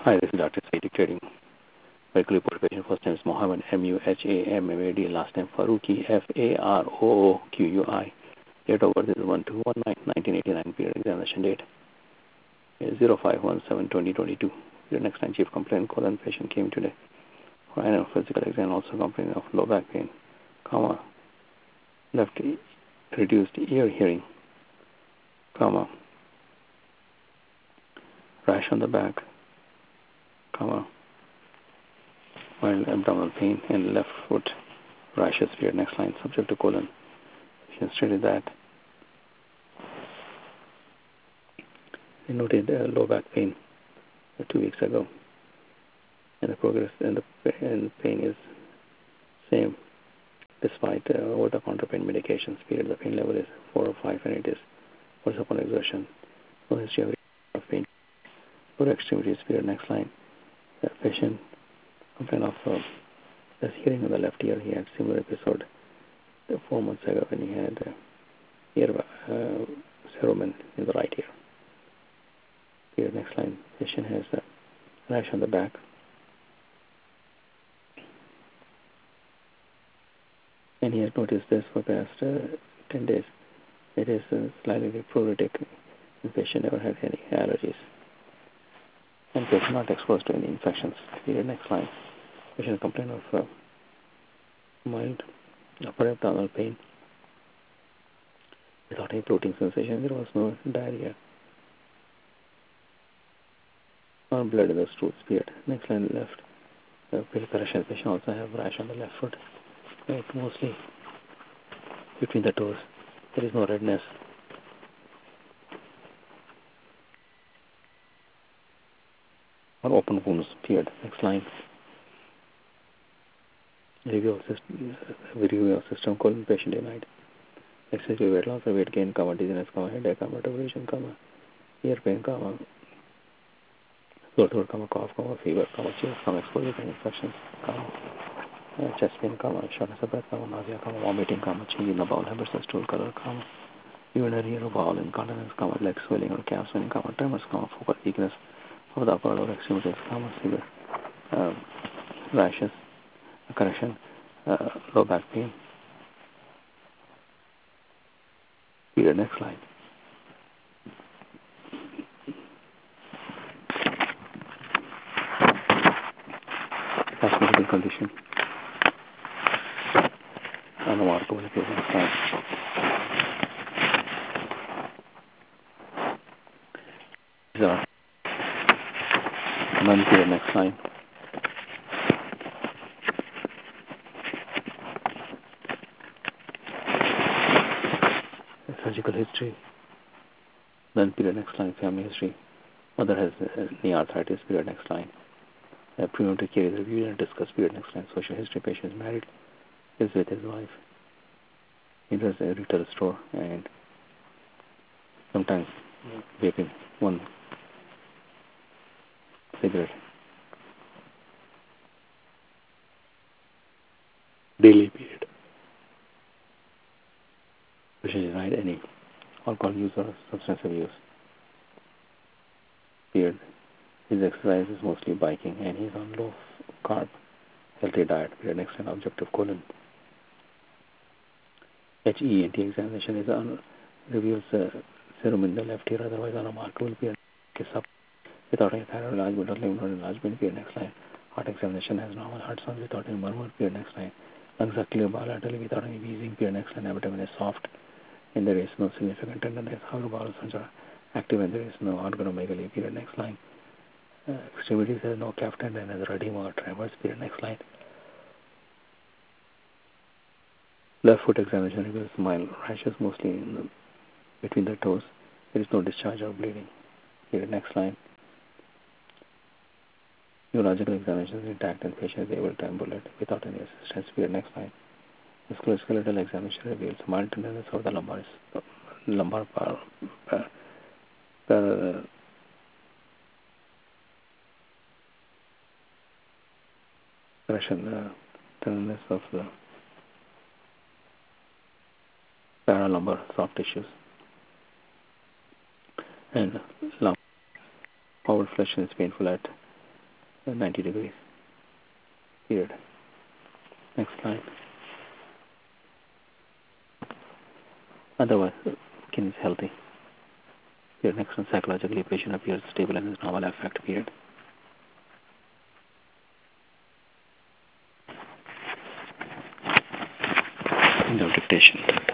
Hi, this is Dr. Said dictating medical report patient. First name is Mohammed, Muhammad, last name Faruqi, Farookui. Date of birth is 12/19/1989. Period examination date is 05/17/2022. The next time chief complaint colon patient came today for annual physical exam, also complaining of low back pain, left reduced ear hearing, rash on the back, mild abdominal pain, and left foot rashes. Period. Next line, subject to colon. Patient stated that he noted low back pain 2 weeks ago, and the progress and the pain is same despite over-the-counter pain medications. Period. The pain level is 4 or 5, and it is worse upon exertion. No history of pain. Lower extremities. Period. Next line. The patient complained of less hearing in the left ear. He had similar episode 4 months ago when he had ear cerumen in the right ear. Period. Next line. Patient has a rash on the back. And he has noticed this for the past 10 days. It is slightly pruritic, and patient never had any allergies. And patient not exposed to any infections. Period. Next line. Patient complained of mild upper abdominal pain without any floating sensation. There was no diarrhea or blood in the stools. Period. Next line. Left correction. Patient also have rash on the left foot, mostly between the toes. There is no redness. Or open wounds. Period. Next line. Review of system colon patient denied. Excessive weight loss or weight gain, dizziness, headache, depression, ear pain, sore throat, cough, fever, chills, exposure to infections, chest pain, shortness of breath, nausea, vomiting, change in the bowel habits or stool color, urinary or bowel incontinence, leg swelling or calf swelling, tremors, focal weakness of the upper or lower extremities, severe rashes, correction, low back pain. Period. Next slide. Past medical condition. Unremarkable. Period. Next slide. These are none. Period. Next slide. Surgical history. None. Period. Next line. Family history. Mother has knee arthritis. Period. Next line. Preventive care is reviewed and discussed. Period. Next line. Social history. Patient is married. Is with his wife. He does a retail store and sometimes vaping one cigarette daily. Period. Patient is denied any alcohol use or substance abuse. Period. His exercise is mostly biking and he's on low carb, healthy diet. Period. Next line. Objective colon. HENT examination is reveals serum in the left ear, otherwise unremarkable. Period. Without any thyroid enlargement or lymph node enlargement. Period. Next line. Heart examination has normal heart sound without any murmur. Period. Next line. Lungs are clear bilaterally without any wheezing. Period. Next line. Abdomen is soft and there is no significant tenderness. However, bowel sounds are active and there is no organomegaly. Period. Next line. Extremities has no calf tendon and edema or tremors. Period. Next line. Left foot examination reveals mild rashes mostly between the toes. There is no discharge or bleeding. Period. Next line. Neurological examination is intact and patient is able to ambulate without any assistance. Period. Next line. Musculoskeletal examination reveals mild tenderness of the lumbar tenderness of the paralumbar soft tissues and lumbar forward flexion is painful at 90 degrees. Period. Next slide. Otherwise, skin is healthy. Period. Next one, psychologically, patient appears stable and is normal affect. Period. No dictation.